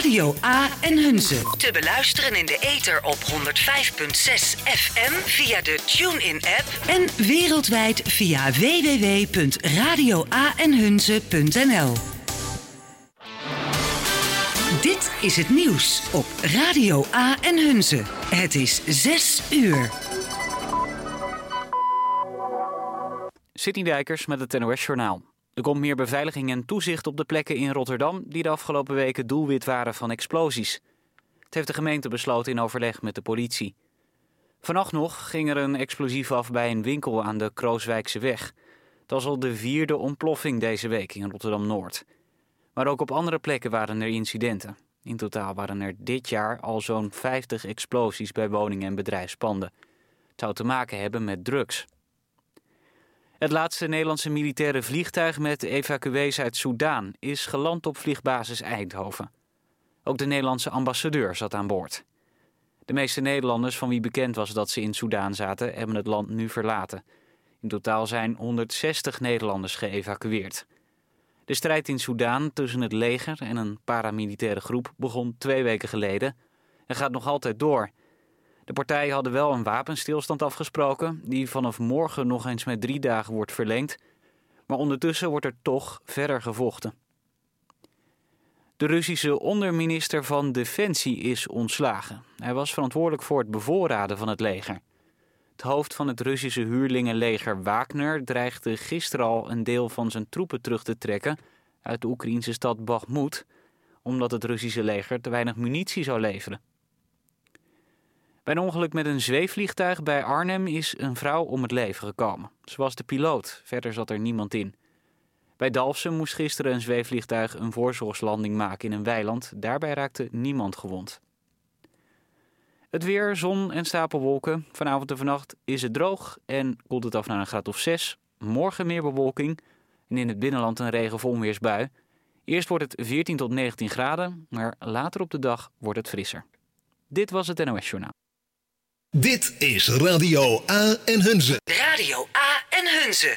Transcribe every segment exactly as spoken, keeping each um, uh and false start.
Radio A en Hunze. Te beluisteren in de ether op honderd vijf komma zes F M via de TuneIn-app en wereldwijd via w w w punt radio a en hunze punt n l. Dit is het nieuws op Radio A en Hunze. Het is zes uur. Sidney Dijkers met het N O S-journaal. Er komt meer beveiliging en toezicht op de plekken in Rotterdam die de afgelopen weken doelwit waren van explosies. Het heeft de gemeente besloten in overleg met de politie. Vannacht nog ging er een explosief af bij een winkel aan de Krooswijkse weg. Dat was al de vierde ontploffing deze week in Rotterdam-Noord. Maar ook op andere plekken waren er incidenten. In totaal waren er dit jaar al zo'n vijftig explosies bij woningen en bedrijfspanden. Het zou te maken hebben met drugs. Het laatste Nederlandse militaire vliegtuig met evacuees uit Soedan is geland op vliegbasis Eindhoven. Ook de Nederlandse ambassadeur zat aan boord. De meeste Nederlanders van wie bekend was dat ze in Soedan zaten, hebben het land nu verlaten. In totaal zijn honderdzestig Nederlanders geëvacueerd. De strijd in Soedan tussen het leger en een paramilitaire groep begon twee weken geleden en gaat nog altijd door. De partijen hadden wel een wapenstilstand afgesproken, die vanaf morgen nog eens met drie dagen wordt verlengd. Maar ondertussen wordt er toch verder gevochten. De Russische onderminister van Defensie is ontslagen. Hij was verantwoordelijk voor het bevoorraden van het leger. Het hoofd van het Russische huurlingenleger Wagner dreigde gisteren al een deel van zijn troepen terug te trekken uit de Oekraïnse stad Bakhmut, omdat het Russische leger te weinig munitie zou leveren. Bij een ongeluk met een zweefvliegtuig bij Arnhem is een vrouw om het leven gekomen. Ze was de piloot, verder zat er niemand in. Bij Dalfsen moest gisteren een zweefvliegtuig een voorzorgslanding maken in een weiland. Daarbij raakte niemand gewond. Het weer, zon en stapelwolken. Vanavond en vannacht is het droog en koelt het af naar een graad of zes. Morgen meer bewolking en in het binnenland een regen- of onweersbui. Eerst wordt het veertien tot negentien graden, maar later op de dag wordt het frisser. Dit was het N O S-journaal. Dit is Radio A en Hunze. Radio A en Hunze.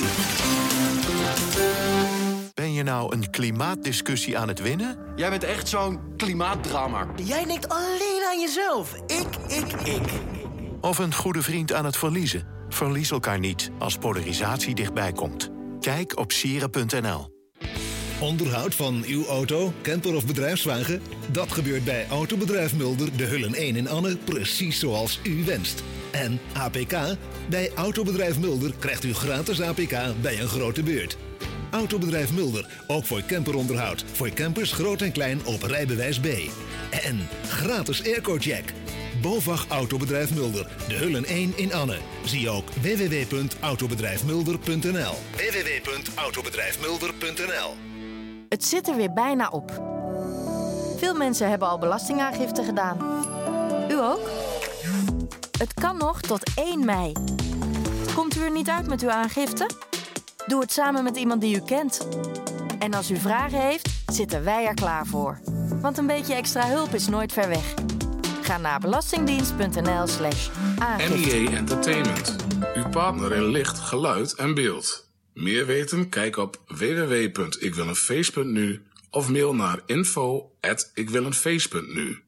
Ben je nou een klimaatdiscussie aan het winnen? Jij bent echt zo'n klimaatdrammer. Jij denkt alleen aan jezelf. Ik, ik, ik. Of een goede vriend aan het verliezen? Verlies elkaar niet als polarisatie dichtbij komt. Kijk op sieren punt n l. Onderhoud van uw auto, camper of bedrijfswagen? Dat gebeurt bij Autobedrijf Mulder, de Hullen één in Anne, precies zoals u wenst. En A P K? Bij Autobedrijf Mulder krijgt u gratis A P K bij een grote beurt. Autobedrijf Mulder, ook voor camperonderhoud. Voor campers groot en klein op rijbewijs B. En gratis airco-check. BOVAG Autobedrijf Mulder, de Hullen één in Anne. Zie ook w w w punt autobedrijf mulder punt n l. w w w punt autobedrijf mulder punt n l. Het zit er weer bijna op. Veel mensen hebben al belastingaangifte gedaan. U ook? Het kan nog tot één mei. Komt u er niet uit met uw aangifte? Doe het samen met iemand die u kent. En als u vragen heeft, zitten wij er klaar voor. Want een beetje extra hulp is nooit ver weg. Ga naar belastingdienst punt n l slash aangifte. N I A Entertainment. Uw partner in licht, geluid en beeld. Meer weten? Kijk op w w w punt ik wil een feest punt n u of mail naar info at ik wil een feest punt n u.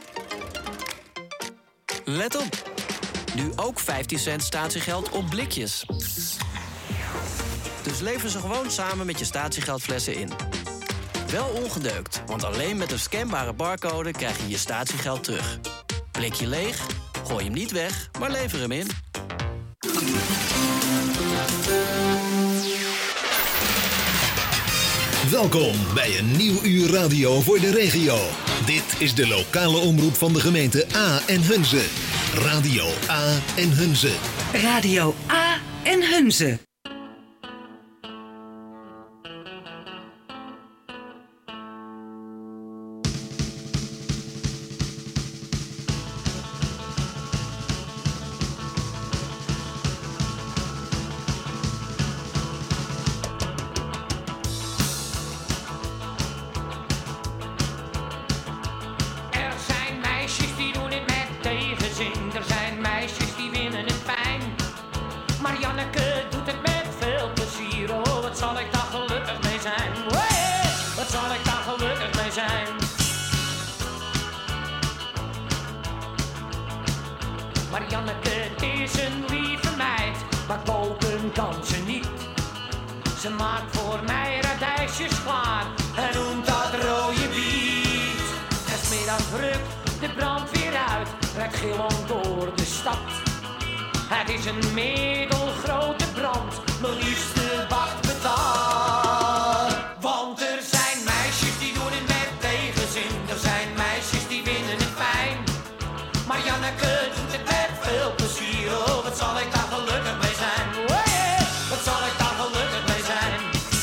Let op. Nu ook vijftien cent statiegeld op blikjes. Dus lever ze gewoon samen met je statiegeldflessen in. Wel ongedeukt, want alleen met een scanbare barcode krijg je je statiegeld terug. Blikje leeg? Gooi hem niet weg, maar lever hem in. Welkom bij een nieuw uur radio voor de regio. Dit is de lokale omroep van de gemeente A en Hunze. Radio A en Hunze. Radio A en Hunze. Er zijn meisjes die winnen het fijn. Marianneke doet het Janneke, het is een lieve meid, maar koken kan ze niet. Ze maakt voor mij radijsjes klaar en noemt dat rode biet. En 's middags rukt de brandweer uit, rijdt gillend door de stad. Het is een middelgrote brand, mijn liefste wacht betaald. Want er zijn meisjes die doen het met tegenzin, er zijn meisjes die vinden het fijn. Maar Janneke doet het met veel plezier, oh wat zal ik daar gelukkig mee zijn. Hey, wat zal ik daar gelukkig mee zijn.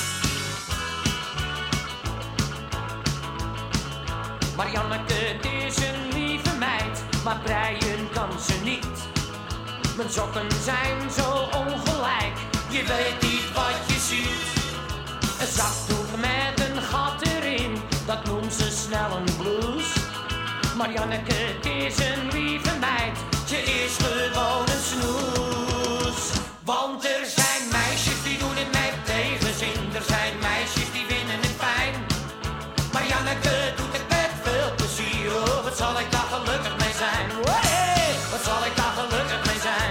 Maar Janneke, het is een lieve meid, maar breien kan ze niet. Mijn sokken zijn zo ongelijk, je weet niet wat je ziet. Een zakdoek met een gat erin, dat noemt ze snel een blouse. Maar Janneke, het is een lieve meid, ze is gewoon een snoes. Want er zijn meisjes die doen het met tegenzin, er zijn meisjes die vinden het fijn. Maar Janneke doet het met veel plezier, oh wat zal ik daar gelukkig mee zijn. Hey, wat zal ik daar gelukkig mee zijn.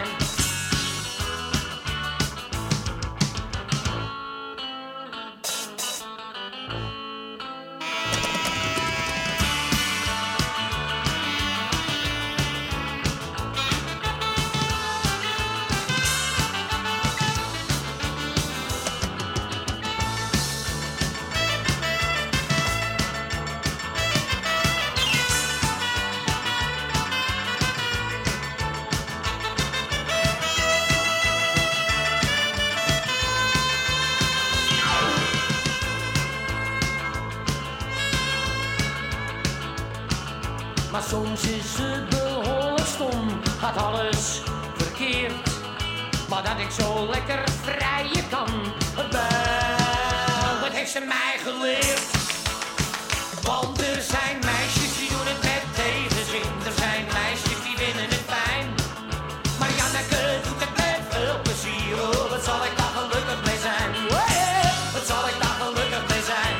Maar soms is het behoorlijk stom, gaat alles verkeerd. Maar dat ik zo lekker vrijen kan, wel, dat heeft ze mij geleerd. Want er zijn meisjes die doen het met tegenzin, er zijn meisjes die vinden het fijn. Maar Janneke doet het met veel plezier, oh wat zal ik daar gelukkig mee zijn. Hey, wat zal ik daar gelukkig mee zijn.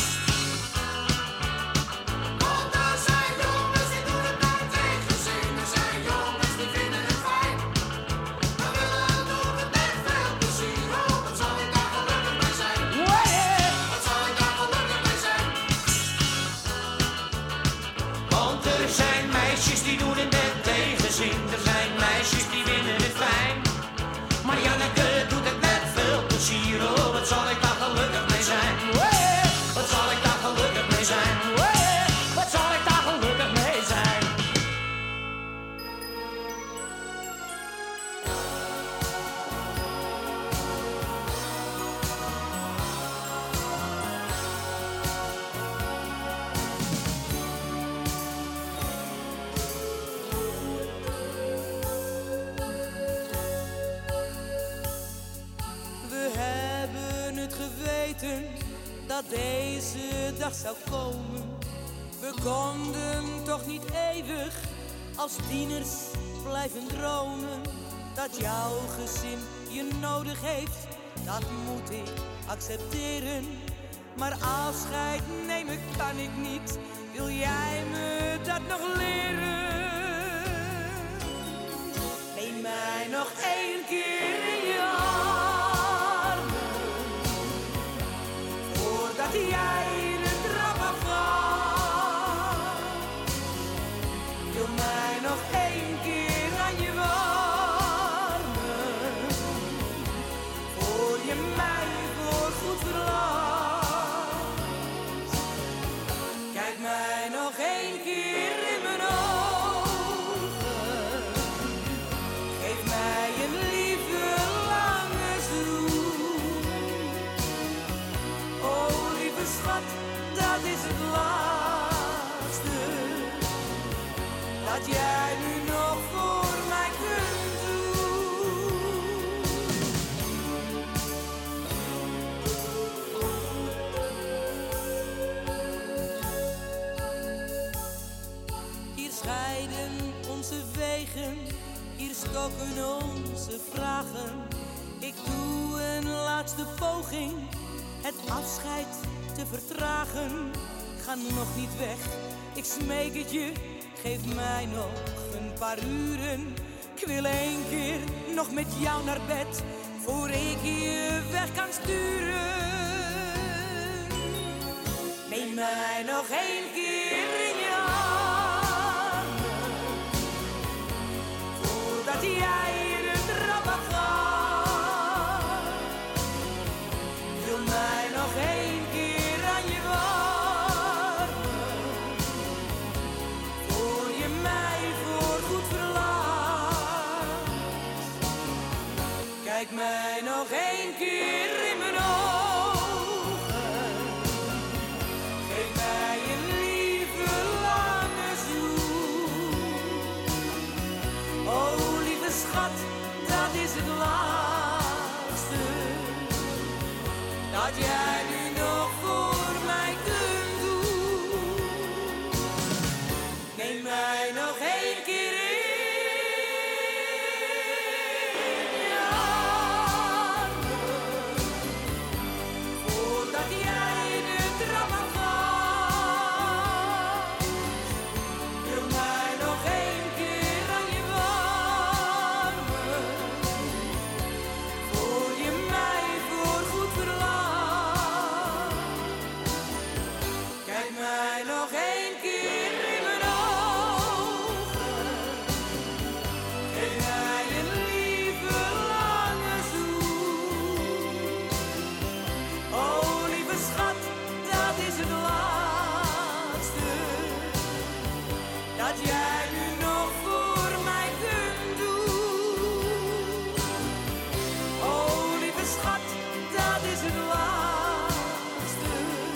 Die doen het met tegenzin, er zijn meisjes die vinden het fijn. Maar Janneke doet het met veel plezier, oh wat zal ik daar gelukkig mee zijn. Hey, wat zal ik daar gelukkig mee zijn. Hey, wat zal ik daar gelukkig mee zijn. Dat deze dag zou komen. We konden toch niet eeuwig als tieners blijven dromen. Dat jouw gezin je nodig heeft, dat moet ik accepteren. Maar afscheid nemen kan ik niet, wil jij me dat nog leren? Neem mij nog één keer in je dat jij de trap afgaat. Wil mij nog één keer aan je warmen, voor je mij voorgoed verlaat. Kijk mij nog één keer in mijn ogen, geef mij een lieve lange zoen. Oh, schat, dat is het laatste dat jij nu nog voor mij kunt doen. Hier scheiden onze wegen, hier stokken onze vragen. Ik doe een laatste poging, het afscheid te vertragen. Ga nog niet weg, ik smeek het je, geef mij nog een paar uren. Ik wil één keer nog met jou naar bed, voor ik je weg kan sturen. Neem mij nog één keer in je armen, voordat jij de trappen gaat. Wil mij nog één keer aan je warmen, voor je mij voorgoed verlaat. Kijk mij nog één keer in mijn ogen, geef mij een lieve lange zoen. Oh lieve schat, dat is het laatste dat jij nu nog voor mij kunt doen. Neem mij nog één keer in je armen, voordat jij de trap afgaat. Wil mij nog één keer aan je warmen, voor je mij voorgoed verlaat. Kijk mij nog één keer in mijn ogen, geef mij een lieve lange zoen. Oh lieve schat, dat is het laatste dat jij nu nog voor mij kunt doen. Oh lieve schat, dat is het laatste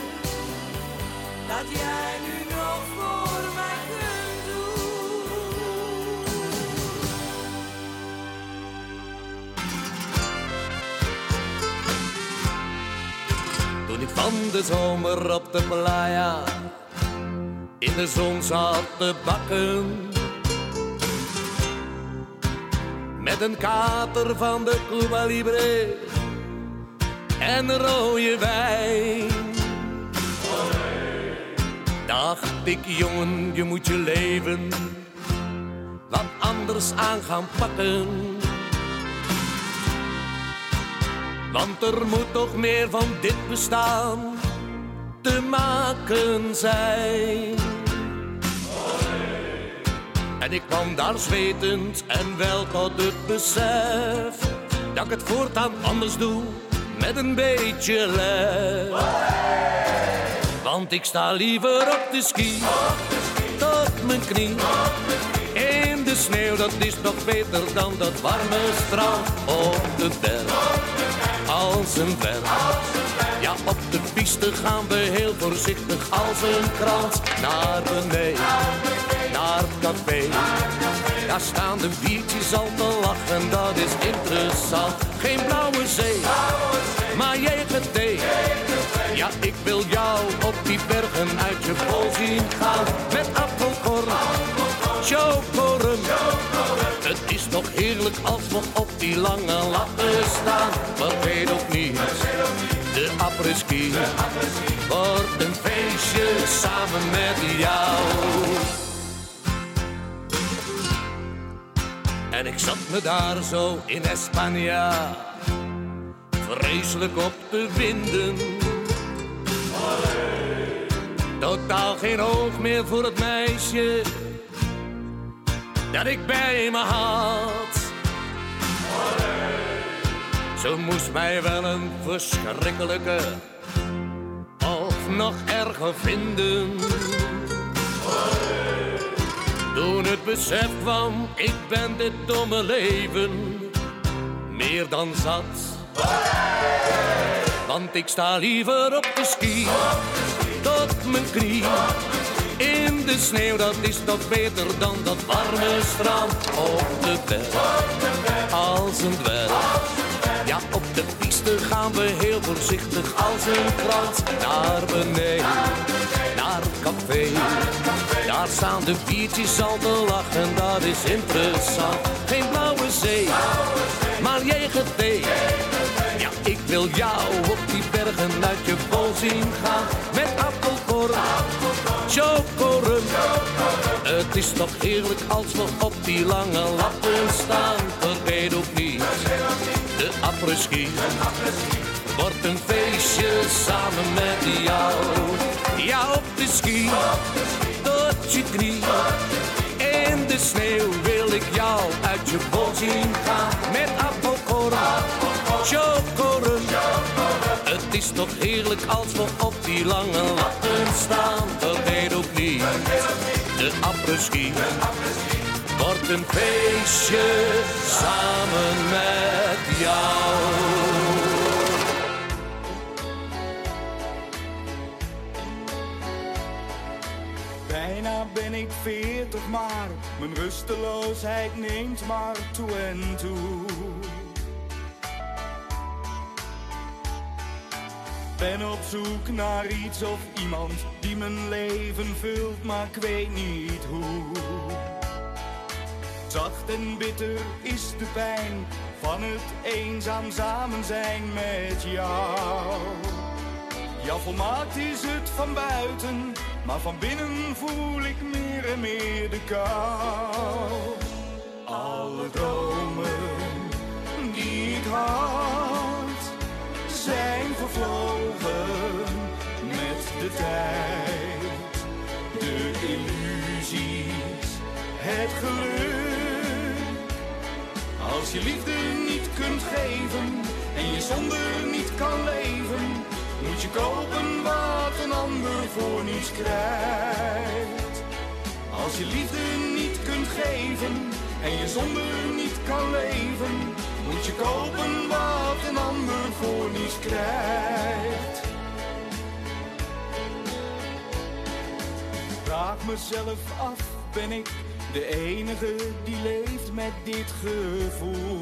dat jij nu nog voor mij kunt doen. Toen ik van de zomer op de playa in de zon zat te bakken, met een kater van de Cuba Libre en rode wijn, dacht ik, jongen, je moet je leven wat anders aan gaan pakken. Want er moet toch meer van dit bestaan te maken zijn. En ik kwam daar zwetend en wel tot het besef dat ik het voortaan anders doe met een beetje lef. Want ik sta liever op de ski tot mijn knie. In de sneeuw, dat is toch beter dan dat warme strand op de berg. Als een berg. Ja, op de piste gaan we heel voorzichtig als een krans naar beneden, naar het café. Daar staan de biertjes al te lachen, dat is interessant. Geen blauwe zee, maar J G T. Ja, ik wil jou op die bergen uit je bol zien gaan. Met appelkorn, chocorum. Het is toch heerlijk als we op die lange latten staan. Vergeet ook niet, de après-ski wordt een feestje samen met jou. En ik zat me daar zo in España vreselijk op te winden. Totaal geen oog meer voor het meisje dat ik bij me had. Ze moest mij wel een verschrikkelijke of nog erger vinden. Toen het besef kwam, ik ben dit domme leven meer dan zat. Want ik sta liever op de ski tot mijn knie. In de sneeuw, dat is toch beter dan dat warme strand op de berg. Als een dwerg. Ja, op de piste gaan we heel voorzichtig als een krans naar beneden, naar het café. Daar staan de biertjes al te lachen, dat is interessant. Geen blauwe zee, maar J G T. Ja, ik wil jou op die bergen uit je bol zien gaan. Met appelkorn, chocorum. Het is toch heerlijk als we op die lange lappen staan. Vergeet ook niet, de après-ski wordt een feestje samen met jou. Ja, op de ski, tot je knie. In de sneeuw wil ik jou uit je bol zien gaan. Met appelkorn, chocorum. Het is toch heerlijk als we op die lange lappen staan. Vergeet ook niet, de après-ski wordt een feestje samen met jou. Bijna ben ik veertig, maar mijn rusteloosheid neemt maar toe en toe. Ben op zoek naar iets of iemand die mijn leven vult, maar ik weet niet hoe. Zacht en bitter is de pijn van het eenzaam samen zijn met jou. Ja, volmaakt is het van buiten, maar van binnen voel ik meer en meer de kou. Alle dromen die ik had, zijn vervlogen met de tijd. De illusies, het geluk. Als je liefde niet kunt geven en je zonder niet kan leven, moet je kopen wat een ander voor niets krijgt. Als je liefde niet kunt geven en je zonder niet kan leven, moet je kopen wat een ander voor niets krijgt. Vraag mezelf af, ben ik de enige die leeft met dit gevoel?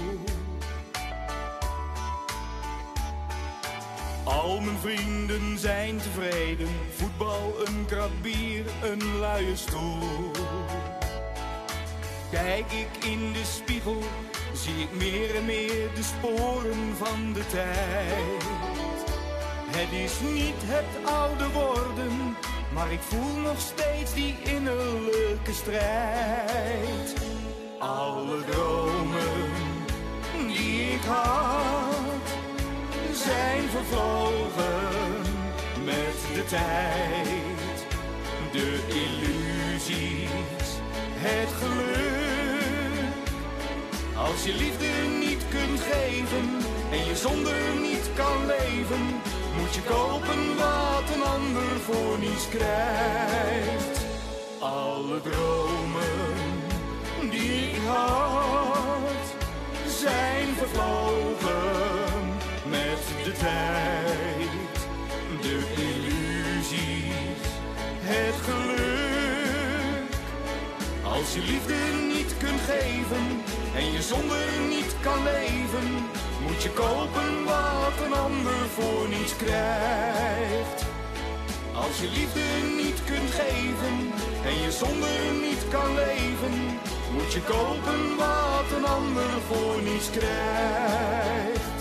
Al mijn vrienden zijn tevreden, voetbal, een krat bier, een luie stoel. Kijk ik in de spiegel, zie ik meer en meer de sporen van de tijd. Het is niet het oude worden, maar ik voel nog steeds die innerlijke strijd. Alle dromen die ik had, zijn vervlogen met de tijd. De illusies, het geluk. Als je liefde niet kunt geven en je zonder niet kan leven, moet je kopen wat een ander voor niets krijgt. Alle dromen die ik had, zijn vervlogen met de tijd. De illusies, het geluk. Als je liefde niet kunt geven en je zonder niet kan leven, moet je kopen wat een ander voor niets krijgt. Als je liefde niet kunt geven en je zonder niet kan leven, moet je kopen wat een ander voor niets krijgt.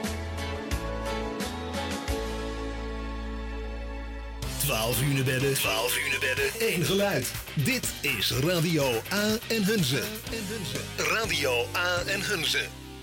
twaalf uur bedden, twaalf uur bedden, één geluid. Dit is Radio A en Hunze. Radio A en Hunze.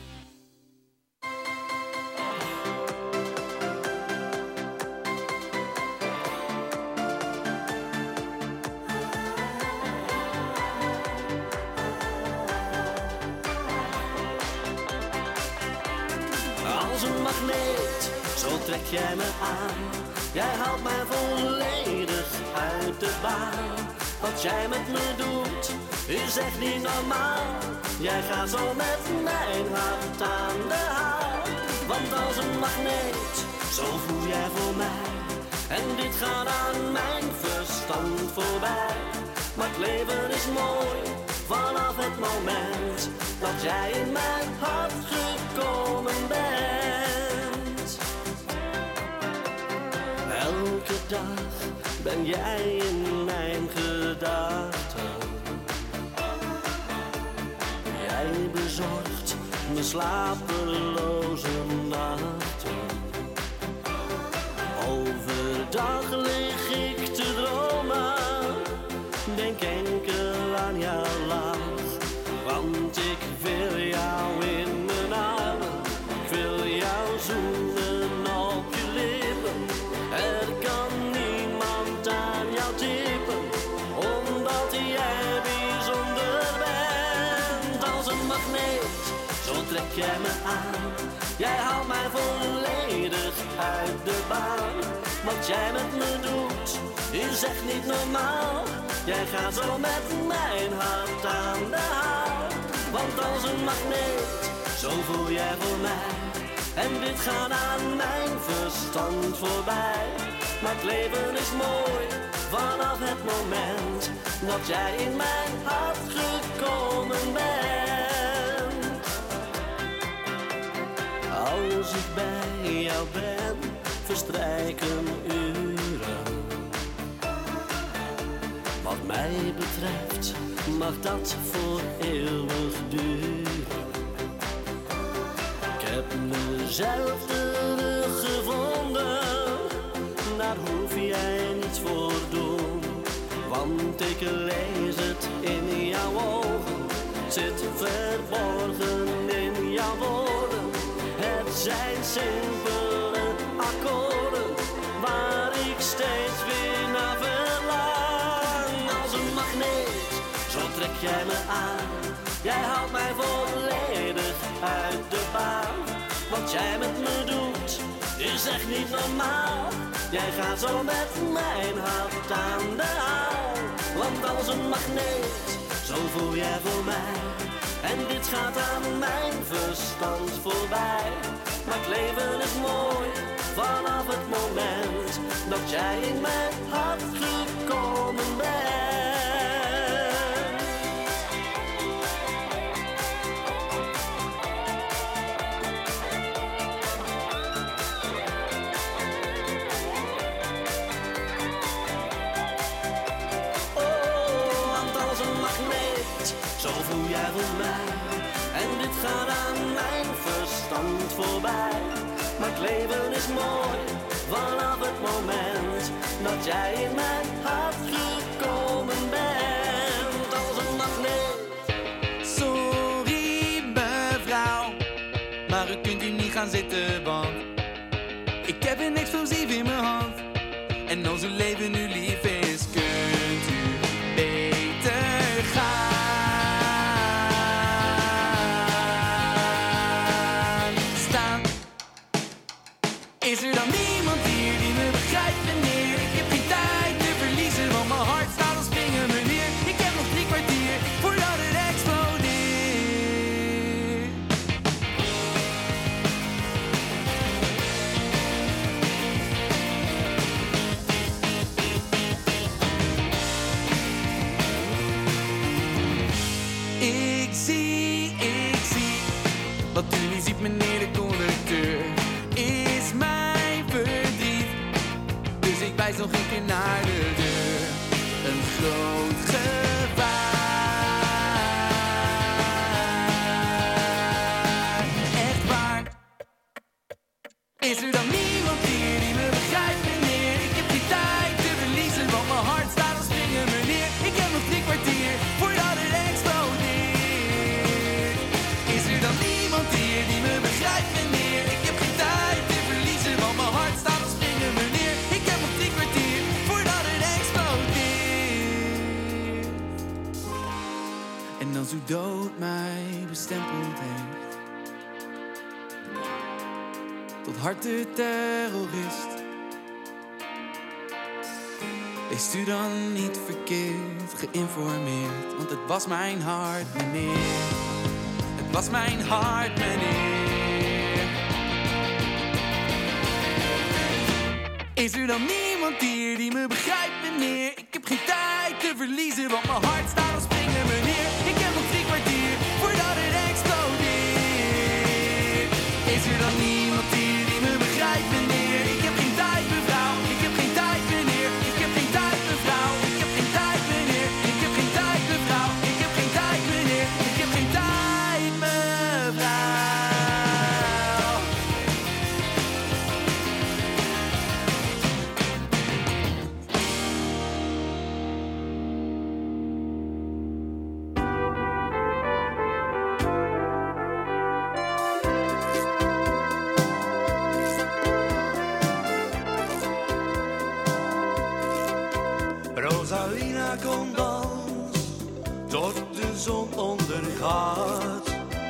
Als een magneet, zo trek jij me aan. Jij haalt mij volledig uit de baan. Wat jij met me doet, is echt niet normaal. Jij gaat zo met mijn hart aan de haal. Want als een magneet, zo voel jij voor mij. En dit gaat aan mijn verstand voorbij. Maar het leven is mooi, vanaf het moment dat jij in mijn hart gekomen bent. Elke dag ben jij in mijn gedachten. Jij bezorgt mijn slapeloze nachten. Overdag lig ik te dromen, denk enkel Want ik wil jou in mijn armen, ik wil jou zoenen op je lippen. Er kan niemand aan jou tippen, omdat jij bijzonder bent. Als een magneet, zo trek jij me aan. Jij houdt mij volledig uit de baan. Wat jij met me doet, is echt niet normaal. Jij gaat zo met mijn hart aan de haal. Want als een magneet, zo voel jij voor mij. En dit gaat aan mijn verstand voorbij. Maar het leven is mooi, vanaf het moment dat jij in mijn hart gekomen bent. Als ik bij jou ben, verstrijken uren. Wat mij betreft mag dat voor eeuwig duren. Ik heb mezelf teruggevonden, daar hoef jij niets voor doen. Want ik lees het in jouw ogen, zit verborgen in jouw woorden. Het zijn simpele akkoorden, waar ik steeds weer naar verlang. Als een magneet, zo trek jij me aan. Jij houdt mij volledig uit de baan. Wat jij met me doet, is echt niet normaal. Jij gaat zo met mijn hart aan de haal. Want als een magneet, zo voel jij voor mij. En dit gaat aan mijn verstand voorbij. Maar het leven is mooi, vanaf het moment dat jij in mijn hart gekomen bent. Zo voel jij voor mij. En dit gaat aan mijn verstand voorbij. Maar het leven is mooi, vanaf het moment dat jij in mijn hart gekomen bent. Als een magneet. Sorry mevrouw, maar u kunt hier niet gaan zitten, want ik heb een explosief in mijn hand. En als uw leven nu lief is, kunt u beter gaan. Is er dan niemand hier die me begrijpt, meneer? Ik heb geen tijd te verliezen, want mijn hart staat als springen, meneer. Ik heb nog drie kwartier voordat het explodeert. Ik zie, ik zie, wat u niet ziet, meneer de conducteur, is mijn verdriet. Dus ik wijs nog een keer naar de deur. Een groot gevaar. Echt waar. Is er dan niemand hier die me begrijpt, meneer? Ik heb geen tijd te verliezen, want mijn hart staat als springen, meneer. Ik heb nog drie kwartier voordat het explodeert. Is er dan niemand hier die me begrijpt, meneer? Ik heb geen tijd te verliezen, want mijn hart staat als springen, meneer. Ik heb nog drie kwartier voordat het explodeert. En als uw dood mij bestempeld heeft tot hartenterrorist, wees u dan niet verkeerd geïnformeerd, want het was mijn hart, meneer. Het was mijn hart, meneer. Is er dan niemand hier die me begrijpt, meneer? Ik heb geen tijd te verliezen, want mijn hart staat als springen, meneer. Ik heb nog drie kwartier voordat het explodeert. Is er dan niemand hier die me begrijpt, meneer? Ik heb geen tijd, mevrouw. Ik heb geen tijd, meneer. Ik heb geen tijd, mevrouw. Ik heb geen tijd, meneer. Ik heb geen tijd, mevrouw. Ik heb geen tijd, meneer. Ik heb geen tijd, mevrouw. Rosalina, kom dans, tot de zon ondergaat.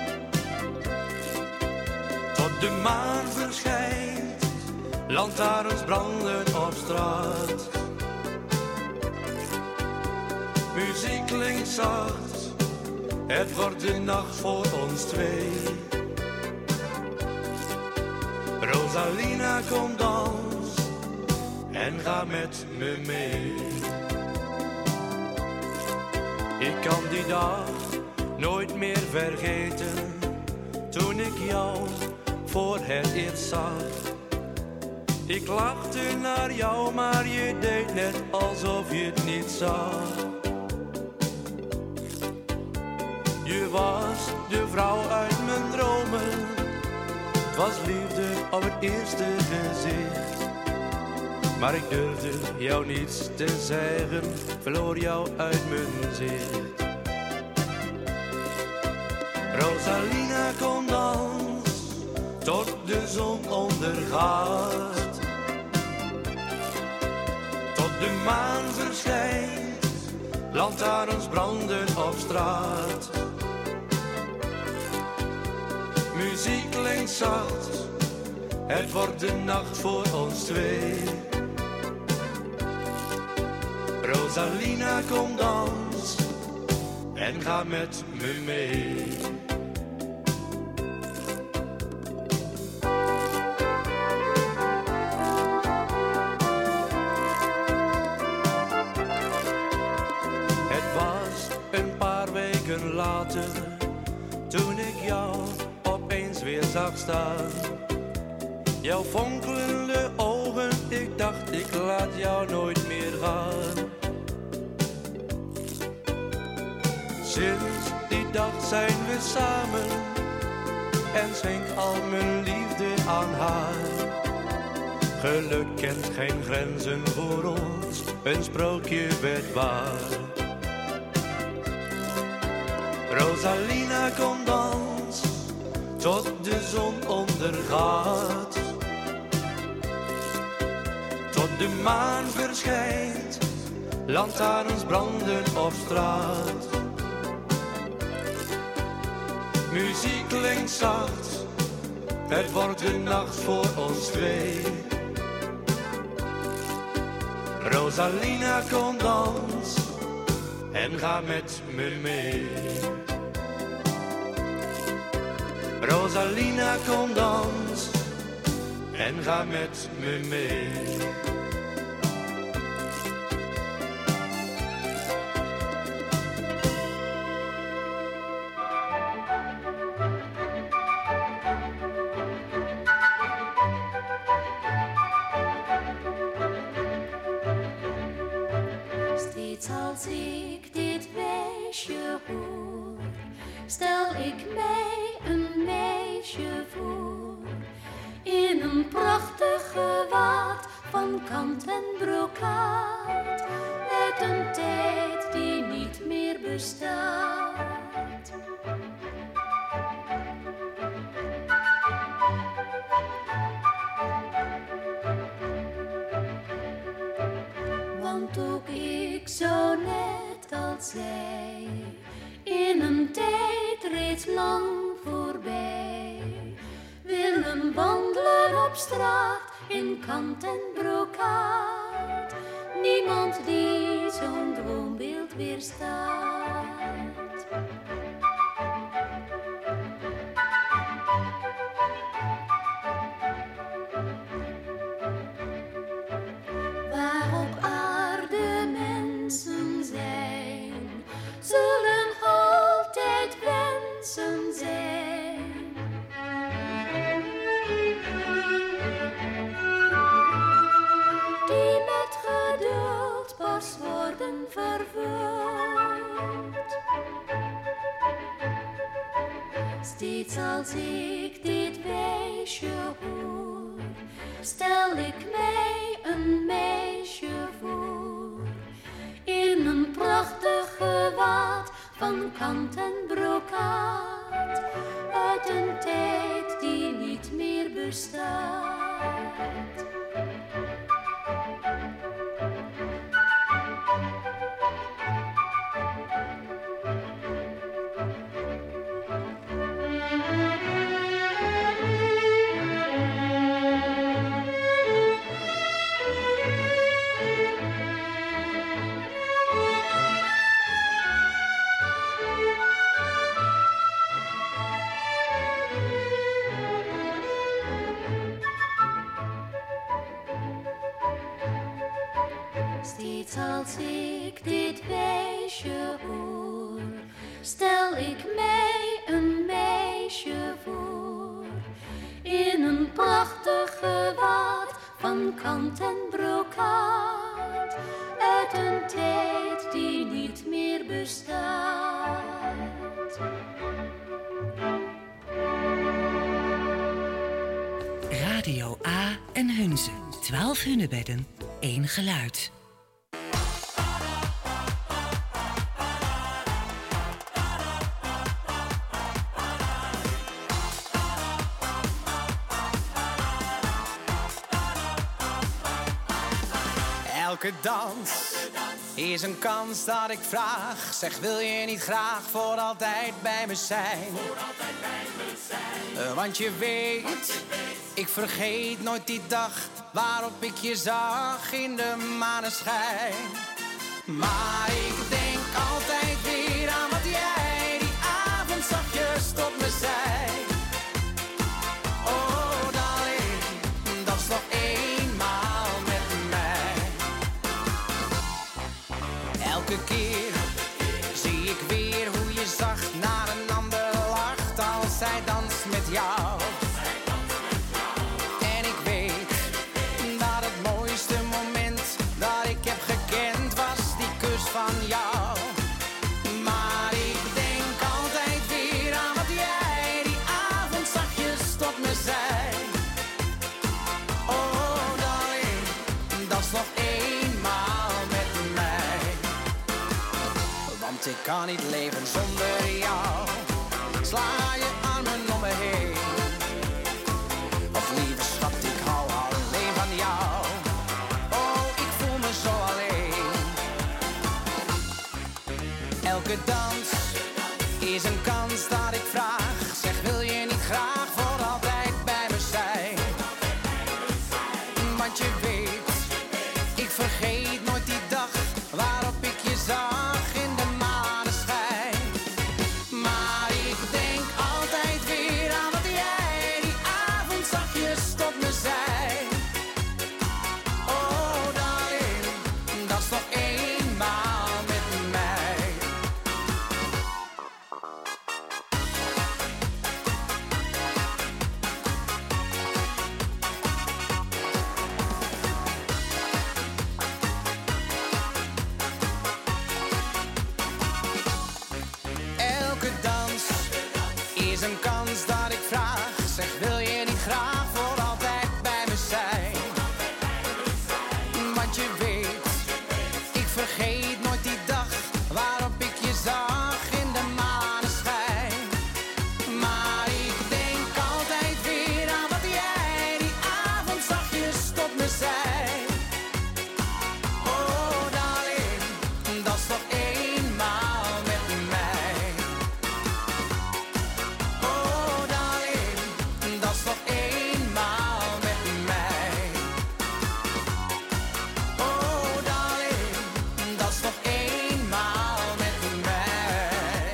Tot de maan verschijnt, lantaarns branden op straat. Muziek klinkt zacht, het wordt de nacht voor ons twee. Rosalina, kom dans en ga met me mee. Ik kan die dag nooit meer vergeten, toen ik jou voor het eerst zag. Ik lachte naar jou, maar je deed net alsof je het niet zag. Je was de vrouw uit mijn dromen, het was liefde op het eerste gezicht. Maar ik durfde jou niets te zeggen, verloor jou uit mijn zicht. Rosalina, kom dans, tot de zon ondergaat. Tot de maan verschijnt, lantaarns branden op straat. Muziek klinkt zacht, het wordt de nacht voor ons twee. Rosalina, kom dans en ga met me mee. Het was een paar weken later, toen ik jou opeens weer zag staan. Jouw fonkelende ogen, ik dacht ik laat jou nooit meer gaan. Sinds die dag zijn we samen en schenk al mijn liefde aan haar. Geluk kent geen grenzen voor ons, een sprookje werd waar. Rosalina, kom dans, tot de zon ondergaat. Tot de maan verschijnt, lantaarns branden op straat. Muziek klinkt zacht, het wordt de nacht voor ons twee. Rosalina, kom dans en ga met me mee. Rosalina, kom dans en ga met me mee. Steeds als ik dit weesje hoor, stel ik mij een meisje voor. In een prachtig gewaad van kant en brokaat, uit een tijd die niet meer bestaat. Want ook ik zo net als zij, in een tijd reeds lang voorbij, willen wandelen op straat in kant en brokaat. Niemand die zo'n droombeeld weerstaat. Waar op aarde mensen zijn, zullen altijd wensen zijn. Die met geduld pas worden vervuld. Steeds als ik dit weesje hoor, stel ik mij een meisje voor. In een prachtig gewaad van kant en brokaat, uit een tijd die niet meer bestaat. ik mij een meisje voor. In een prachtig gewaad van kant en brokaat. Uit een tijd die niet meer bestaat. Radio A en Hunze. Twaalf hunebedden, één geluid. Elke dans is een kans dat ik vraag. Zeg, wil je niet graag voor altijd bij me zijn? Uh, want je weet, ik vergeet nooit die dag waarop ik je zag in de maneschijn. Maar ik denk altijd weer aan wat jij die avond zachtjes tot me zei. Oh, darling, dat is nog eenmaal met mij. Elke keer zie ik weer hoe je zacht naar een ander lacht als zij danst met jou. En ik weet dat het mooiste moment dat ik heb gekend was die kus van jou. Maar ik denk altijd weer aan wat jij die avond zachtjes tot me zei. Oh, darling, dat is nog eenmaal met mij. Want ik kan niet leven zonder jou. Sla je armen om me heen. Of lieve schat, ik hou alleen van jou. Oh, ik voel me zo alleen. Elke dans is een kans dat ik vraag. Zeg, wil je niet graag voor altijd bij me zijn? Want je weet, ik vergeet nooit die dag waarop ik je zag in de maneschijn. Maar ik denk altijd weer aan wat jij die avond zachtjes tot me zei. Oh, darling, dat is nog eenmaal met mij. Elke dans is een kans dat ik vraag. Zeg, wil je niet graag voor altijd bij me zijn? Want je weet, ik vergeet nooit die dag waarop ik je zag in de maneschijn. Maar ik denk altijd weer aan wat jij die avond zachtjes tot me zei. Oh, darling, dat is nog eenmaal met mij. Oh, darling, dat is nog eenmaal met mij. Oh, darling, dat is nog eenmaal met mij.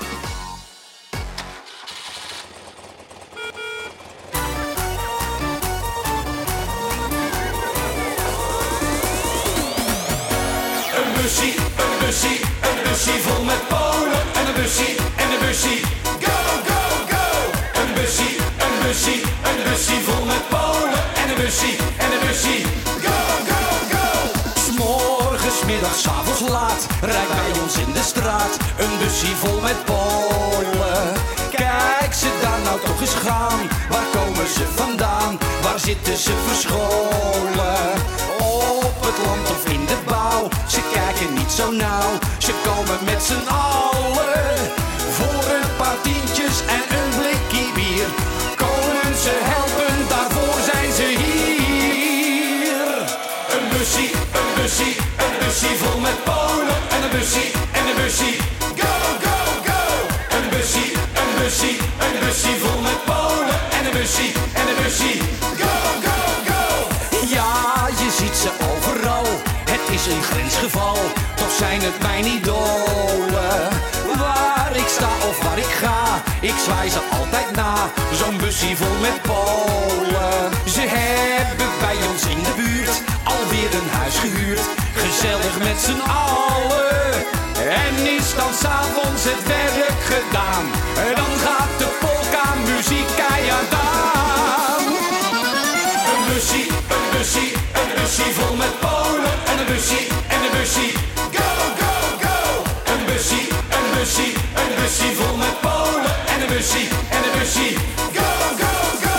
Een bussie, een bussie, een bussie vol met Polen. En een bussie, en een bussie, go, go, go. Een bussie, een bussie, een bussie vol met Polen. En een bussie, en een bussie, go, go, go. 'S Morgens, middags, 's avonds laat, rijdt bij ons in de straat een bussie vol met Polen. Kijk ze daar nou toch eens gaan, waar komen ze vandaan? Waar zitten ze verscholen? Op het land of in de bouw, ze kijken niet zo nauw. Ze komen met z'n allen voor een paar tientjes en een blikje bier. Komen ze helpen, daarvoor zijn ze hier. Een bussie, een bussie, een bussie vol met Polen. En een bussie, en een bussie, go, go, go. Een bussie, een bussie, een bussie vol met Polen. En een bussie, en een bussie, go, go, go. Ja, je ziet ze overal, het is een grensgeval. Toch zijn het mijn idolen. Waar ik sta of waar ik ga, ik zwaai ze altijd na. Zo'n bussie vol met Polen. Ze hebben bij ons in de buurt alweer een huis gehuurd. Gezellig met z'n allen. En is dan s'avonds het werk gedaan. Dan gaat de polka-muziek keihard aan. Een bussie, een bussie, een bussie vol met Polen. En een bussie, en een bussie, go, go, go. Een bussie, een bussie, een bussie vol met Polen. En een bussie, en een bussie, go, go, go.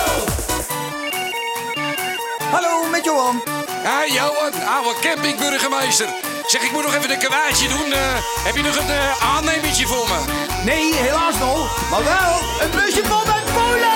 Hallo, met Johan. Ja, Johan, oude campingburgemeester. Zeg, ik moet nog even een kwaadje doen. Uh, heb je nog een uh, aannemertje voor me? Nee, helaas nog. Maar wel een busje vol met Polen!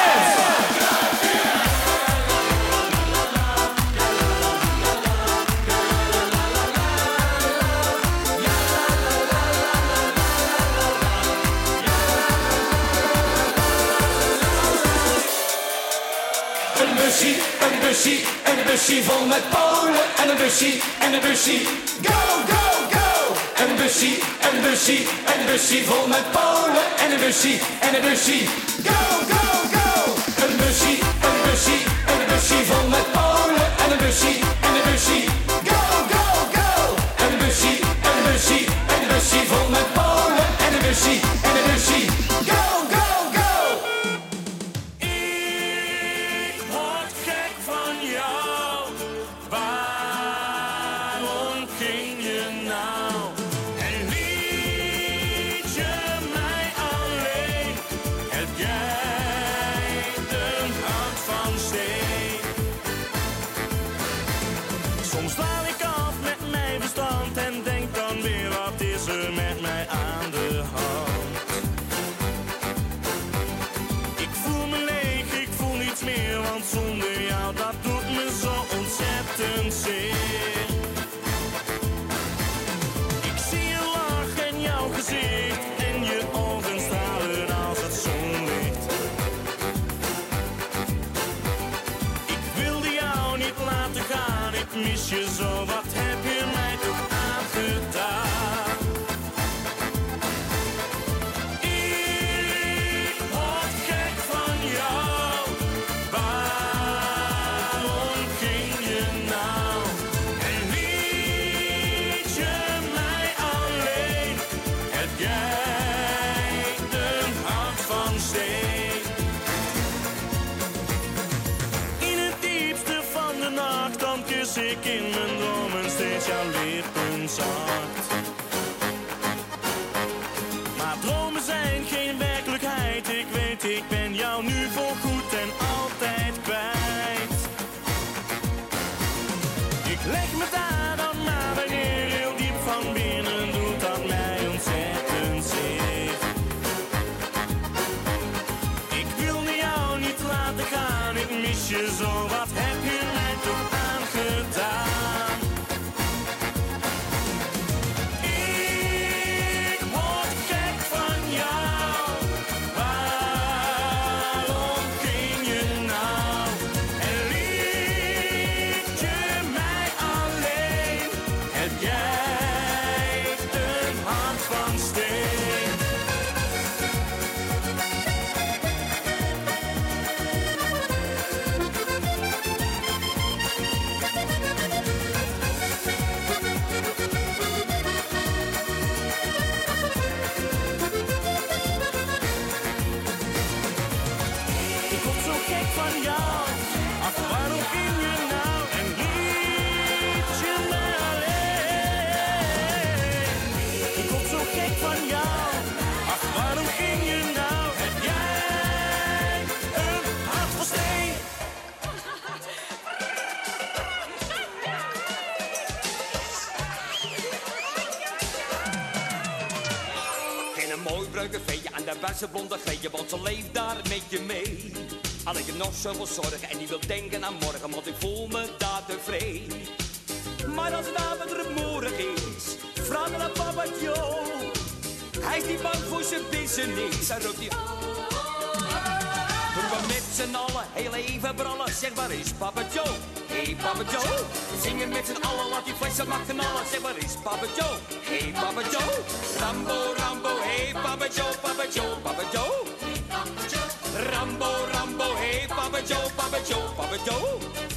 Een bussie, een bussie, een bussie vol met Polen. En een bussie, en een bussie, go, go, go. Een bussie, een bussie, een bussie vol met Polen. En een bussie, en een bussie, go, go, go. Een bussie, een bussie, een bussie vol met Polen. En een bussie, en een bussie, go, go, go. Een bussie, een bussie, een bussie vol met Polen. En een bussie, en een bussie, go, go, go. Mis je zo, wat heb je mij toch aangedaan? Ik word gek van jou. Waarom ging je nou? En liet je mij alleen? Heb jij een hart van steen? In het diepste van de nacht dan kus ik in mijn dromen steeds jouw lippen zacht. Maar dromen zijn geen werkelijkheid. Ik weet, ik ben jou nu voorgoed en altijd kwijt. Ik leg me daar dan maar wanneer heel diep van binnen doet dat mij ontzettend zeer. Ik wilde jou niet laten gaan, ik mis je zo, wat heb je mij toch aangedaan? Ik word gek van jou. Waarom ging je nou? En liet je mij alleen? Heb jij een hart van steen? Ik word zo gek van jou. Ach, waarom ging je nou? En liet je mij alleen? Ik word zo gek van jou. Ach, waarom ging je nou? Heb jij een hart van steen? Geen een mooi bruine veetje aan de verse blonde greetje, want ze leeft daar met je mee. Al ik heb nog zoveel zorgen en die wil denken aan morgen, want ik voel me daar tevreden. Maar als het avond rumoerig is, vraag naar papa Joe. Hij is niet bang voor zijn business, hij roept die... Toen we met z'n allen heel even brallen, zeg waar is papa Joe? Hey papa Joe, zingen met z'n allen, laat die flessen maar knallen, zeg waar is papa Joe? Hey papa Joe, Rambo, Rambo, hey papa Joe, papa Joe, papa Joe. Rambo, Rambo, hey papa Joe, papa Joe, papa Joe,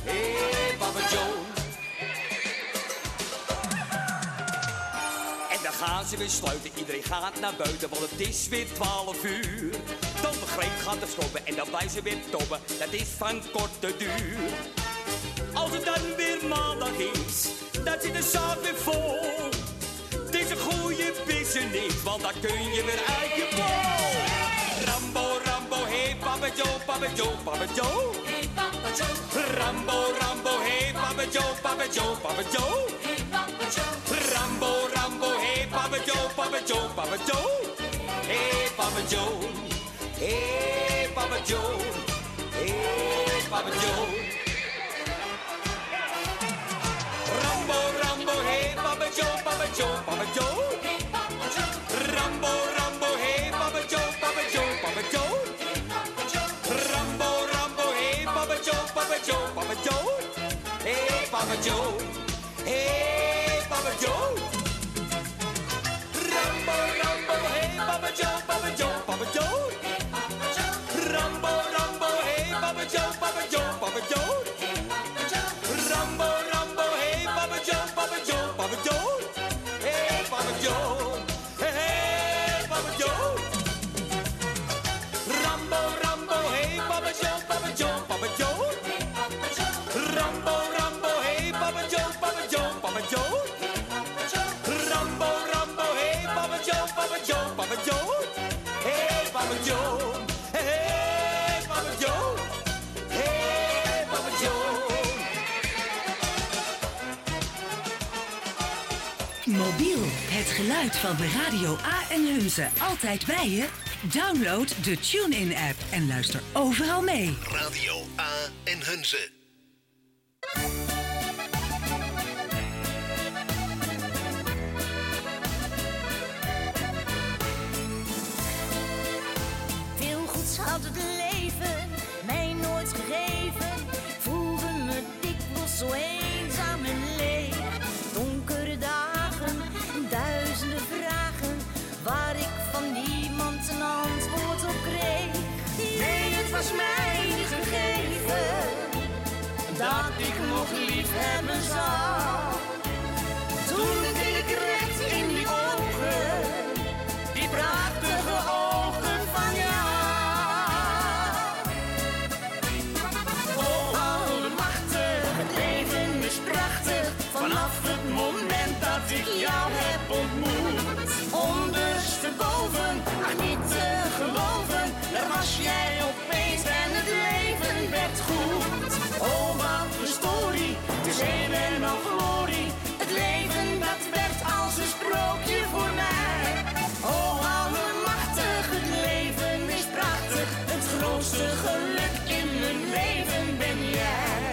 hey papa Joe. En dan gaan ze weer sluiten, iedereen gaat naar buiten, want het is weer twaalf uur. Dan de greep gaat er stoppen en dan blijven ze weer tobben, dat is van korte duur. Als het dan weer maandag is, dan zit de zaak weer vol. Het is een goede business, want dan kun je weer uit je bol. Rambo, Rambo, hey Papa Joe, Papa Joe, Papa Joe. Hey Papa Joe. Rambo, Rambo, hey Papa Joe, Papa Joe, Papa Joe. Hey Papa Joe. Rambo, Rambo, hey Papa Joe, Papa Joe, Papa Joe. Hey Papa Joe. Hey Papa Joe. Hey Papa Joe. Rambo, Rambo, hey Papa Joe, Papa Joe, Papa Joe. Hey Papa Joe. Rambo, Rambo, hey Papa Joe, Papa Joe, Papa Joe. Hey Papa Joe. Rambo, Rambo, hey Papa Joe, Papa Joe, Papa Joe. Hey Papa Joe. Hey Papa Joe. Rambo, Rambo, hey Papa Joe, Papa Joe, Papa Joe. Hey Papa Joe. Rambo, Rambo, hey Papa Joe, Papa Joe, Papa Joe. Hey Papa Joe. Rambo, Rambo, hey Papa Joe, Papa Joe, Papa Joe. Hey Papa Joe. Hey Papa Joe. Rambo, Rambo, hey Papa Joe, Papa Joe, Papa Joe. Hey Papa Joe. Rambo, Rambo, hey Papa Joe, Papa Joe, Papa Joe. Hey Papa Joe. Rambo, Rambo, hey Papa Joe, Papa Joe, Papa Joe. Hey Papa Joe. Hey Papa Joe. Hey Papa Joe. Mobiel, het geluid van Radio A en Hunze altijd bij je? Download de TuneIn-app en luister overal mee. Radio A en Hunze. Veel goeds had het leven mij nooit gegeven. Voelde me dikwijls zo eenzaam en leeg. Donkere dagen, duizenden vragen, waar ik van niemand een antwoord op kreeg. Nee, het was mij niet gegeven, dat ik nog lief hebben zou. Toen keek ik recht in die ogen, die prachtige ogen van jou. Oh, allemachtig, het leven is prachtig, vanaf het moment dat ik jou heb ontmoet. Ondersteboven, ach niet te geloven, daar was jij opeens en het leven werd goed. Oh, wat een story, het is een en al glorie, het leven dat werd als een sprookje voor mij. Oh, allemachtig, het leven is prachtig, het grootste geluk in mijn leven ben jij.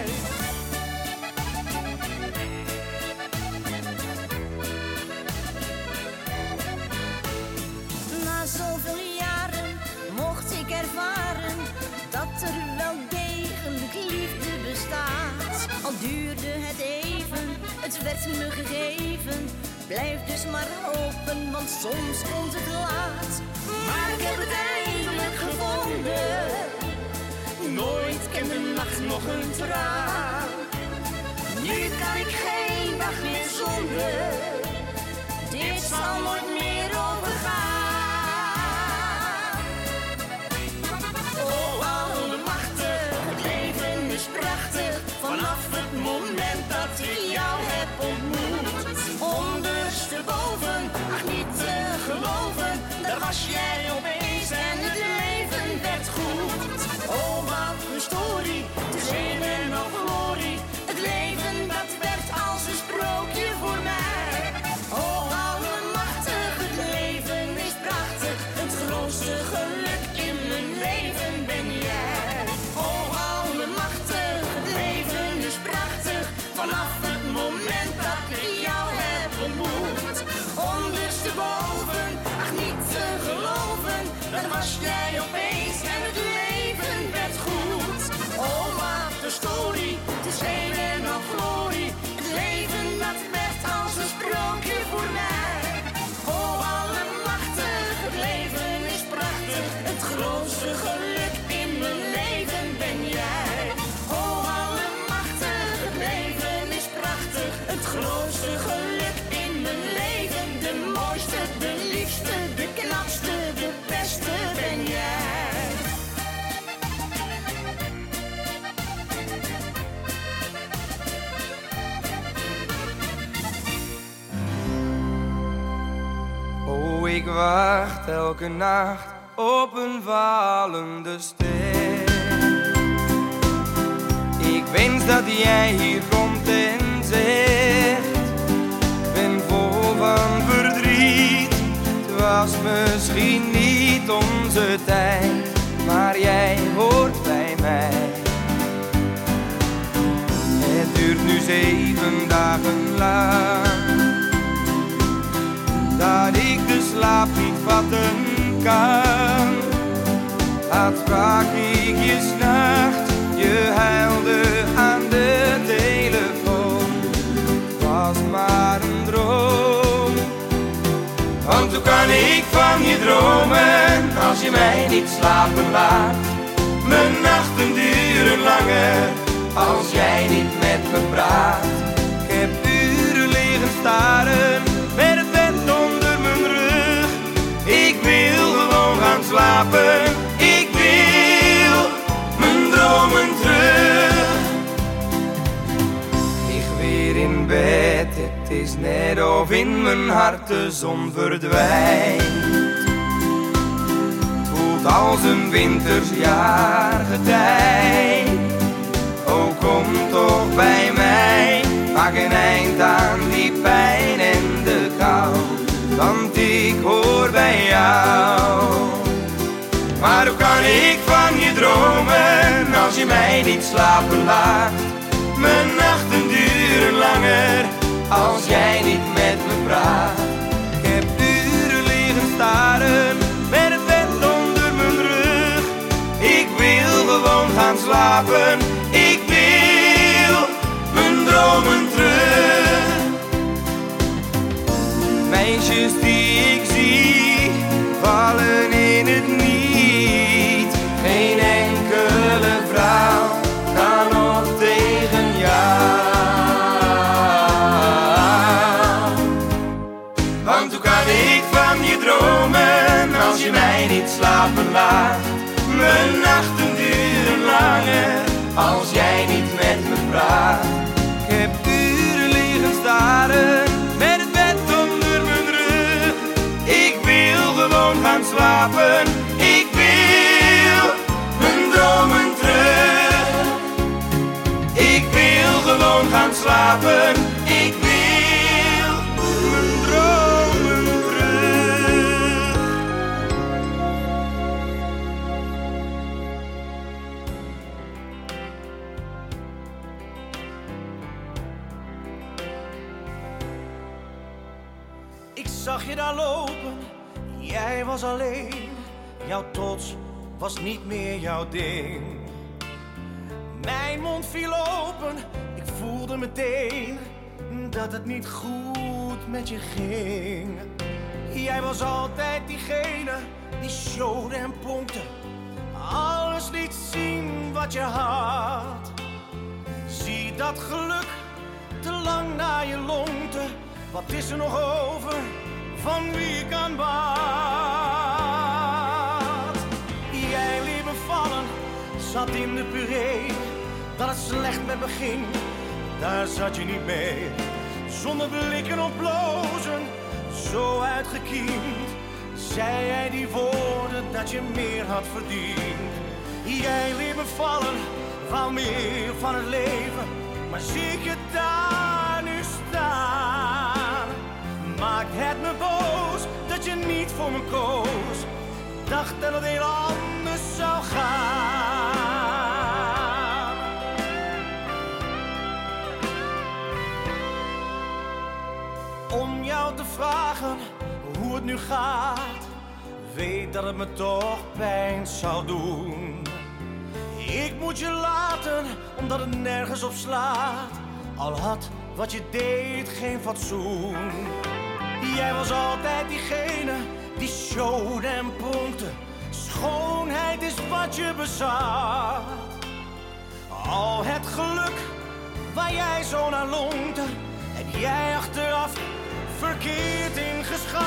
Na zoveel jaren mocht ik ervaren dat er wel degelijk liefde bestaat. Al duurde het even, het werd me gegeven. Blijf dus maar hopen, want soms komt het laat. Maar ik heb het eindelijk gevonden. Nooit kent de nacht nog een traan. Nu kan ik geen dag meer zonder. Dit zal nooit meer overgaan. Oh, allemachtig, het leven is prachtig, vanaf het moment dat ik jou heb ontmoet. Ondersteboven, ach niet te geloven, daar was jij opeens en het leven werd goed. Oh, wat een story, het is een en al glorie, het leven dat werd als een sprookje voor mij. Oh, allemachtig, het leven is prachtig, het grootste geluk in mijn leven ben jij. Oh, allemachtig, het leven is prachtig, vanaf het moment dat ik jou heb ontmoet. Ondersteboven, ach niet te geloven, Ik wacht elke nacht op een valende ster. Ik wens dat jij hier komt en zegt: ben vol van verdriet. Het was misschien niet onze tijd, maar jij hoort bij mij. Het duurt nu zeven dagen lang dat ik de slaap niet vatten kan. Laat sprak ik je s'nachts, je huilde aan de telefoon. Het was maar een droom, want hoe kan ik van je dromen als je mij niet slapen laat? Mijn nachten duren langer als jij niet met me praat. Ik heb uren liggen staren met het bed onder mijn rug. Ik wil gewoon gaan slapen. Ik wil mijn dromen terug. Lig weer in bed, het is net of in mijn hart de zon verdwijnt. Het voelt als een wintersjaargetij. Oh, kom toch bij mij, maak een eind aan die pijn en de kou, want ik hoor bij jou. Maar hoe kan ik van je dromen als je mij niet slapen laat? Mijn nachten duren langer als jij niet met me praat. Ik heb uren liggen staren met het bed onder mijn rug. Ik wil gewoon gaan slapen. Ik wil mijn dromen terug. Meisjes die ik zie vallen in het niet. Geen enkele vrouw kan nog tegen jou. Want hoe kan ik van je dromen als je mij niet slapen laat? Mijn nachten duren langer als jij niet met me praat. Ik heb uren liggen staren met het bed onder mijn rug. Ik wil gewoon gaan slapen. Ik wil mijn dromen terug. Ik wil gewoon gaan slapen. Ik wil mijn dromen terug. Ik zag je daar lopen, jij was alleen. Jouw trots was niet meer jouw ding. Mijn mond viel open, ik voelde meteen dat het niet goed met je ging. Jij was altijd diegene die showde en pompte, alles liet zien wat je had. Zie dat geluk te lang naar je longte. Wat is er nog over van wie ik aan bad? Jij liet me vallen, zat in de puree. Dat het slecht met me ging, daar zat je niet mee. Zonder blikken of blozen, zo uitgekiend, zei jij die woorden dat je meer had verdiend. Jij liet me vallen, wou meer van het leven, maar zie ik je daar nu staan. Maakt het me boos dat je niet voor me koos. Dacht dat het heel anders zou gaan. Om jou te vragen hoe het nu gaat, weet dat het me toch pijn zou doen. Ik moet je laten, omdat het nergens op slaat. Al had wat je deed geen fatsoen. Jij was altijd diegene die showde en pronkte. Schoonheid is wat je bezat. Al het geluk waar jij zo naar longte, heb jij achteraf verkeerd ingeschat.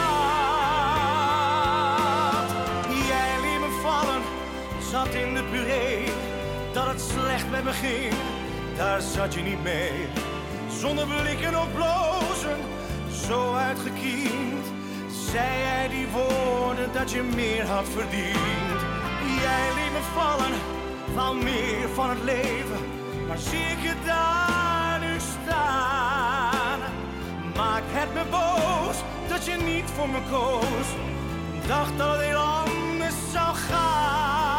Jij liet me vallen, zat in de puree. Dat het slecht met me ging, daar zat je niet mee. Zonder blikken of blozen, zo uitgekiend, zei hij die woorden dat je meer had verdiend. Jij liet me vallen, wou meer van het leven, maar zie ik je daar nu staan. Maak het me boos dat je niet voor me koos, dacht dat het heel anders zou gaan.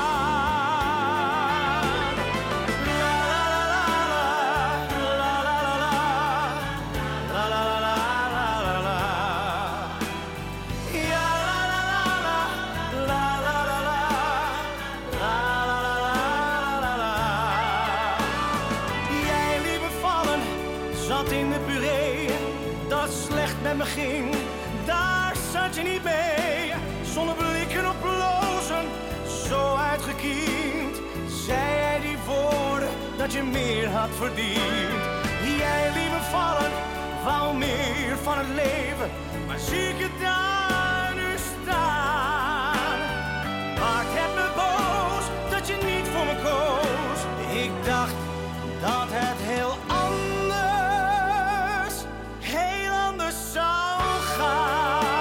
Met me ging, daar zat je niet mee. Zonder blikken op blozen, zo uitgekiend. Zei hij die woorden dat je meer had verdiend. Jij liet me vallen, wou meer van het leven, maar zie ik je daar nu staan. Maak het me boos dat je niet voor me koos. Ik dacht dat het heel anders, heel anders zou gaan.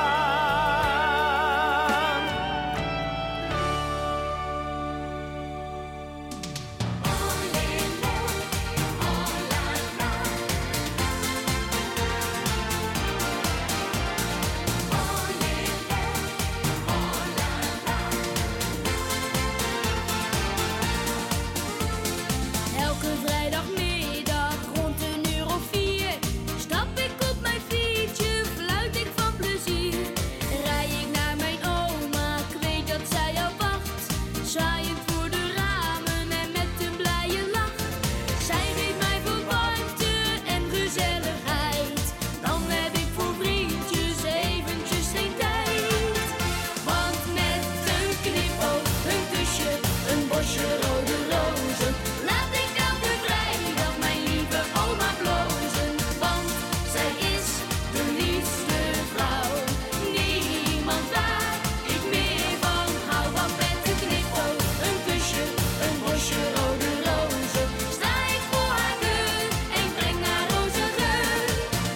Elke vrijdagmiddag rond een uur of vier stap ik op mijn fietsje, fluit ik van plezier. Rij ik naar mijn oma, ik weet dat zij al wacht, zwaaiend voor de ramen en met een blije lach. Zij geeft mij veel warmte en gezelligheid, dan heb ik voor vriendjes eventjes geen tijd. Want met een knipoog, een kusje, een bosje rode rozen, laat ik elke vrijdag mijn lieve oma blozen. Want zij is de liefste vrouw, niemand waar ik meer van hou. Want met een knipoog, een kusje, een bosje rode rozen, sta ik voor haar deur en breng haar rozengeur.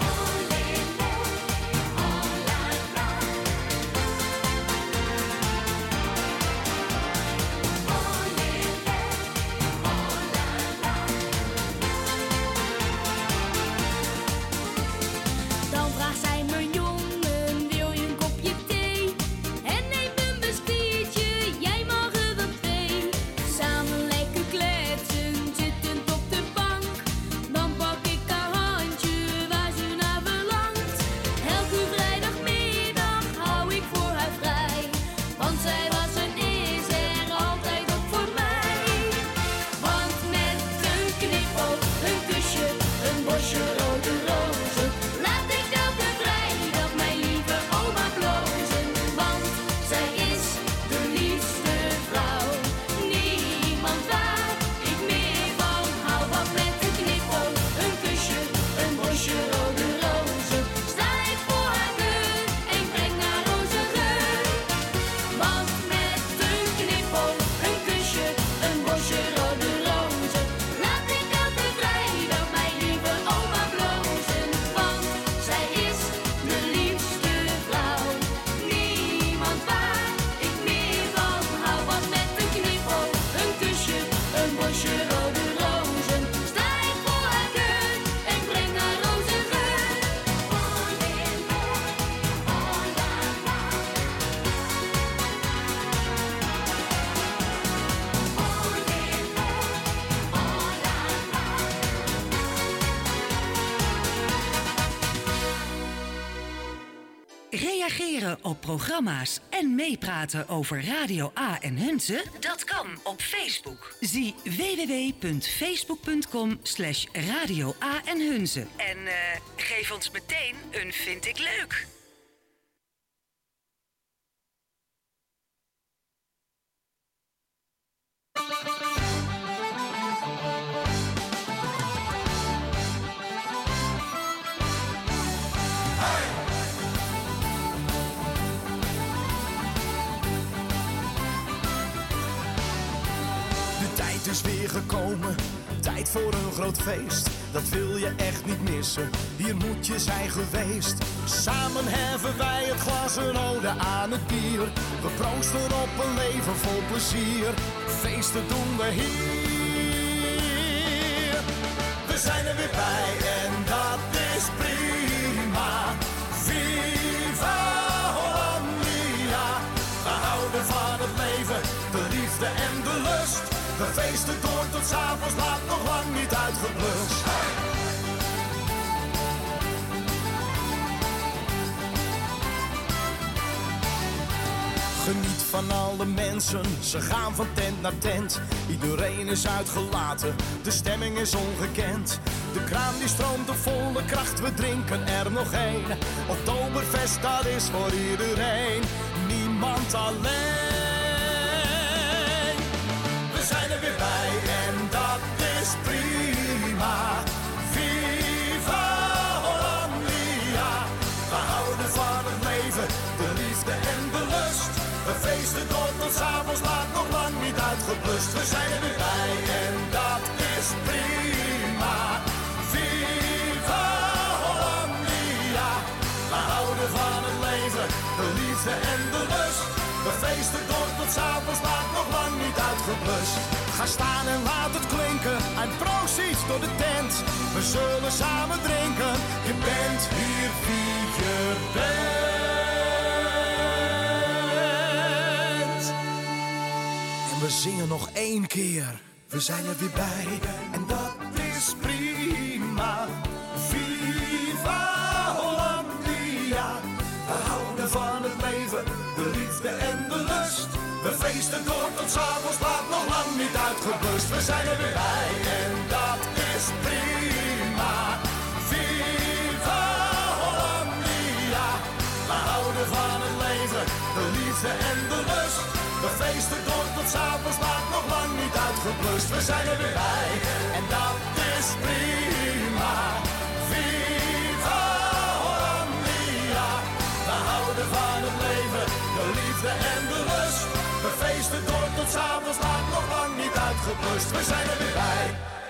Dan vraagt zij me, jongen, wil je een kopje thee? En neem een biscuitje, jij mag er wel twee. Samen lekker kletsen, zittend op de bank. Dan pak ik haar handje waar ze naar verlangt. Elke vrijdagmiddag hou ik voor haar vrij, want zij was en is er altijd op voor mij. Want met een knipoog, een kusje, een bosje rode rozen, laat ik elke vrijdag mijn lieve oma blozen. Want zij is de liefste vrouw, niemand waar ik meer van hou. Want met een knipoog, een kusje, een bosje rode rozen, sta ik voor haar deur en breng haar rozengeur. Want met een knipoog, een kusje, een bosje rode rozen, laat ik elke vrijdag mijn lieve oma blozen. Want zij is de liefste vrouw, niemand waar ik meer van hou. Want met een knipoog, een kusje, een bosje rode rozen, sta ik voor haar deur en breng haar rozengeur. Reageren op programma's en meepraten over Radio A en Hunze? Dat kan op Facebook. Zie w w w punt facebook punt com slash radio A en Hunze. En uh, geef ons meteen een vind ik leuk. De tijd is weer gekomen, Tijd voor een groot feest, dat wil je echt niet missen. Hier moet je zijn geweest. Samen heffen wij het glas, een ode aan het bier. We proosten op een leven vol plezier. Feesten doen we hier. We zijn er weer bij en dat is prima. Viva Hollandia. We houden van het leven, de liefde en de lust. We feesten door tot 's avonds laat, nog lang niet uitgeblust. Geniet van alle mensen, ze gaan van tent naar tent. Iedereen is uitgelaten, de stemming is ongekend. De kraan die stroomt op volle kracht, we drinken er nog één. Oktoberfest, dat is voor iedereen, niemand alleen. We zijn er weer bij en dat is prima. Viva Hollandia. We houden van het leven, de liefde en de lust. We feesten door tot 's avonds laat, nog lang niet uitgeblust. We zijn er weer bij en dat is prima. Viva Hollandia. We houden van het leven, de liefde en de lust. We feesten door tot 's avonds laat, nog lang niet uitgeblust. Ga staan en laat het klinken, en proost door de tent. We zullen samen drinken, je bent hier wie je bent. En we zingen nog één keer, we zijn er weer bij. En dat is prima. Viva Hollandia. We houden van het leven, de liefde en de lust. We feesten door tot 's avonds laat, nog lang niet uitgeblust. We zijn er weer bij en dat is prima. Viva Hollandia. We houden van het leven, de liefde en de lust. We feesten door tot 's avonds laat, nog lang niet uitgeblust. We zijn er weer bij en dat is prima. Viva Hollandia. We houden van het leven, de liefde en de lust. We feesten door tot 's avonds laat, nog lang niet uitgeblust. We zijn er weer bij.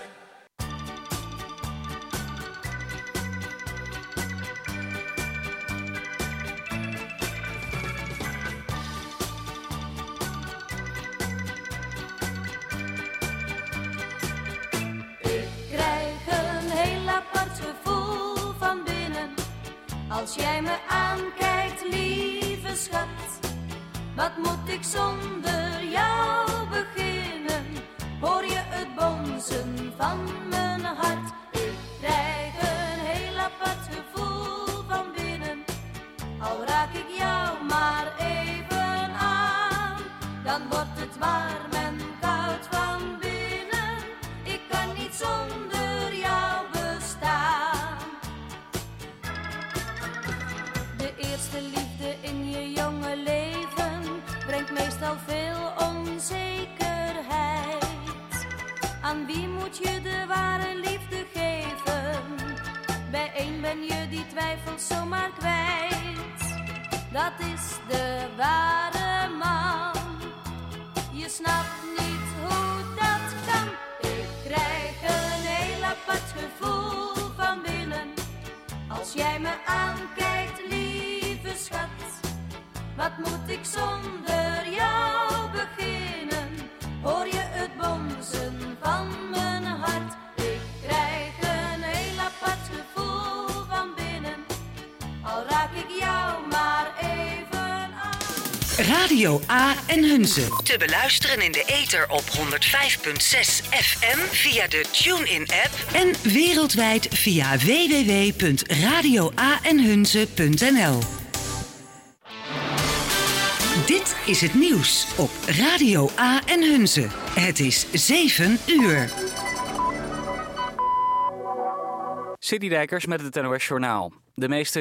Ik krijg een heel apart gevoel van binnen als jij me aankijkt, lieve schat. Wat moet ik zonder jou beginnen? Hoor je het bonzen van mijn hart? Ik krijg een heel apart gevoel van binnen. Al raak ik jou maar even aan, dan wordt het warm en koud van binnen. Ik kan niet zonder jou bestaan. De eerste liefde in je jonge leven brengt meestal veel onzekerheid. Aan wie moet je de ware liefde geven? Bij één ben je die twijfelt zomaar kwijt. Dat is de ware man. Je snapt niet hoe dat kan. Ik krijg een heel apart gevoel van binnen als jij me aankijkt, lieve schat. Wat moet ik zonder jou beginnen? Hoor je het bonzen van mijn hart? Ik krijg een heel apart gevoel van binnen, al raak ik jou maar even aan. Radio A en Hunze. Te beluisteren in de ether op honderd vijf komma zes F M via de TuneIn-app en wereldwijd via w w w punt radio a en hunze punt n l. Dit is het nieuws op Radio A en Hunze. Het is zeven uur. Citydijkers met het N O S Journaal. De meeste